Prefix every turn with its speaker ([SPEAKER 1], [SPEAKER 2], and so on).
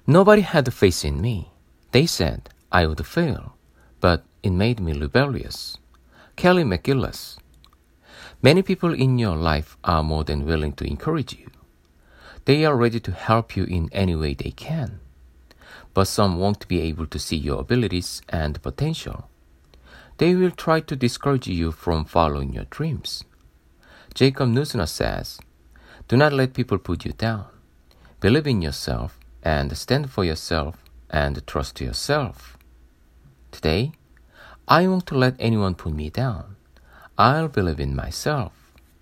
[SPEAKER 1] Nobody had faith in me. They said I would fail, but it made me rebellious. Kelly McGillis. Many people in your life are more than willing to encourage you. They are ready to help you in any way they can. But some won't be able to see your abilities and potential. They will try to discourage you from following your dreams. Jacob Neusner says, "Do not let people put you down. Believe in yourself and stand for yourself and trust yourself." Today, I won't let anyone put me down. I'll believe in myself.